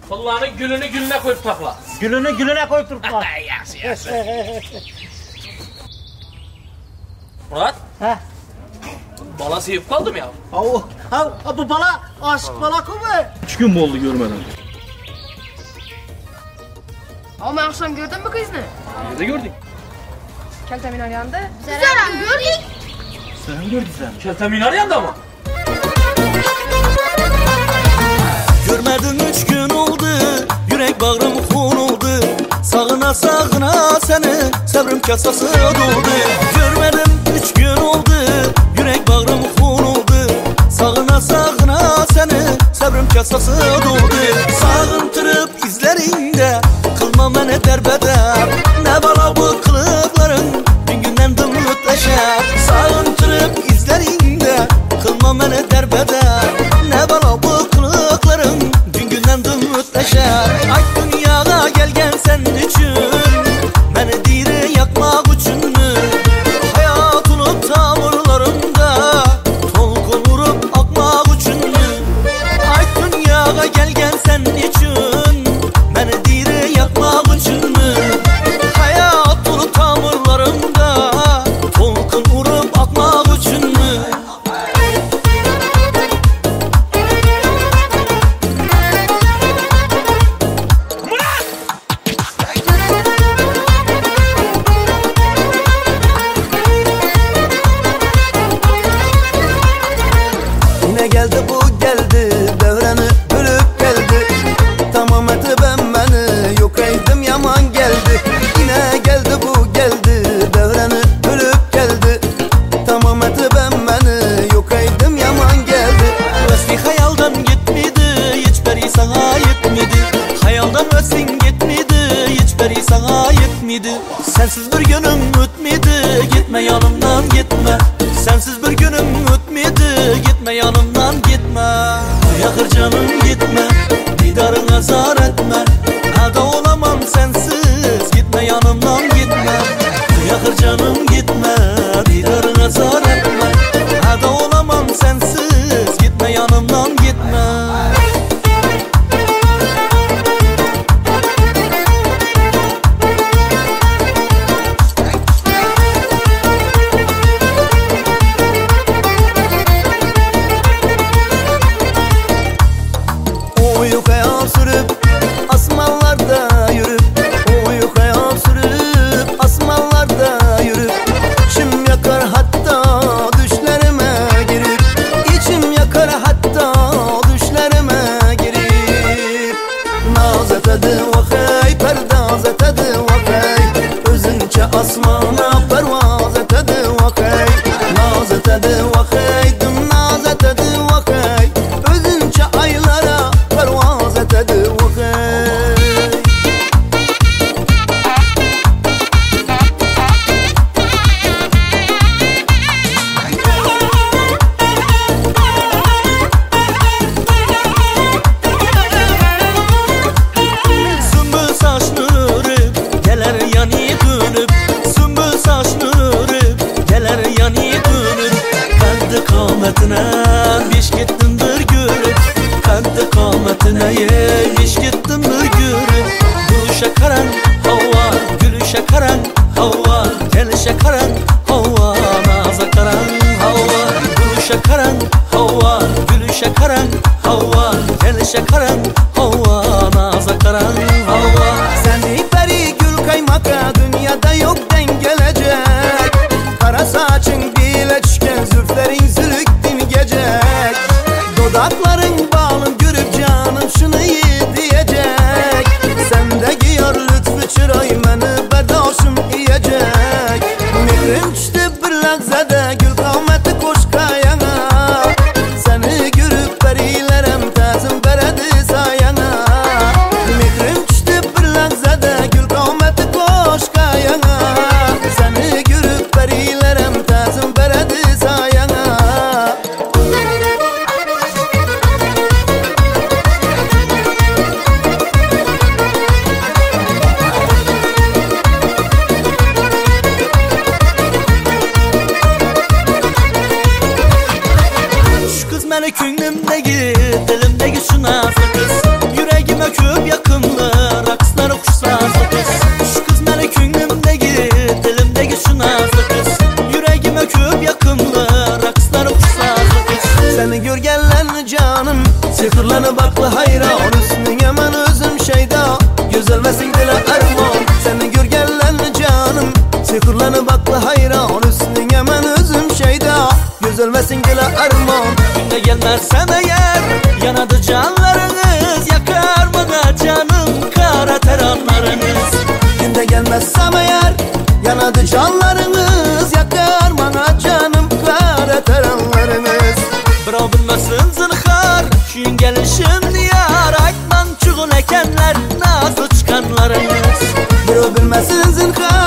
Kulağının gülünü gülüne koyup takla. Gülünü gülüne koyup durma. Yaxşı. Murat, Hə. bala sevip kaldım ya. Bu bala aşk bala mı? 2 gün oldu görmeden. Ama akşam gördün mü kızını? Nerede gördük? Keltemin yanında. Zeren gördük. Sen gördün sen. Keltemin yanında mı? Görmedim 3 gün oldu, yürek bağrım xun oldu. Sağına sağına seni, sabrım kasası doldu. Görmedim 3 gün oldu, yürek bağrım xun oldu. Sağına sağına seni, sabrım kasası doldu. Sağıntırıp izlerinde, kılma məni derbeder. Ne bala bu kılıkların, gün günden dımlıtlaşar. Sağıntırıp izlerinde, kılma məni derbeder. Ne bala bu kılıkların, gün günden dımlıtlaşar. Ay dünyaya gelgen senin için, beni diri yakmak için mi? Hayat olup tavırlarında, tolkun vurup akmak için mi? Ay dünyaya gelgen senin için, beni diri yakmak için mi? Hayat olup tavırlarında, tolkun vurup akmak için mi? Yine geldi bu geldi, devreni bölüp geldi. Tamam eti ben beni, yok eydim yaman geldi. Yine geldi bu geldi, devreni bölüp geldi. Tamam eti ben beni, yok eydim yaman geldi. Eski hayaldan gitmedi, hiç beri sana yetmedi. Hayaldan ötsin gitmedi, hiç beri sana yetmedi. Sensiz bir günüm ötmedi, gitme yanımdan gitme. Sensiz bir günüm ötmedi, gitme yanımdan gitme. Yakır canım gitme, didarına zar etme. Hada olamam sensiz, gitme yanımdan gitme. Yakır canım gitme, didarına zar etme. Hada olamam sensiz, gitme yanımdan gitme. Uyuk hayal sürüp asmanlarda yürüp, uyuk hayal sürüp asmanlarda yürüp, içim yakar hatta düşlerime girip, içim yakar hatta düşlerime girip. Naz etedi vakay, perdaz etedi vakay, özünce asmana pervaz etedi vakay. Naz etedi vakay, düm naz etedi vakay, özünce aylara pervaz etedi vakay. Sümbül saçını örüp, geler yani dönüp. Sümbül saçını örüp, geler yani dönüp. Kendi kametine beş gittim bir görüp. Kendi kametine beş gittim bir görüp. Gülüşe karan hava, gülüşe karan hava, gelişe karan hava, naza karan hava. Gülüşe karan hava, gülüşe karan hava, gelişe karan hava, naza karan hava. Sen peri gül kaymaka, dünyada yok dengelecek. Kara saçın dile çıkan, zülflerin zülük gecek. Dudakların balım görüp canım şunu iyi diyecek. Sende giyor lütfü çıray, beni berdaşım yiyecek. Mihrim düştü bir lahzada, gül kavmeti koş kayana. Seni görüp perilerim tazım beredi sayana. Mihrim düştü bir lahzada, gül kavmeti koş kayana. Seni görüp perilerim tazım beredi sayana. Şu kız beni künglimdeki, dilimdeki şu nazlı kız. Yüreğim Yüreğime öküp yakınlı Raksları kuşsazlı kız Şu kız məni küngümdeki Dilimdeki şu nazlı kız Yüreğime öküp yakınlı Raksları kuşsazlı kız Seni görgenlen canım Sıfırlanıp aklı hayran Üstüne ben özüm şeyda Gözəlməsin dilə ərman Seni görgenlen canım Sıfırlanıp aklı hayran Üstüne ben özüm şeyda Gözəlməsin dilə ərman Günde gelmezsem eğer Yanadı canlarınız Yakar bana canım Kara teranlarınız Günde gelmezsem eğer Yanadı canlarınız Yakar bana canım Kara teranlarınız Bravo bilmesin zinhar Şün gelişim diyar Aytman çuğun ekenler Nazlı çıkanlarınız Bravo bilmesin zinhar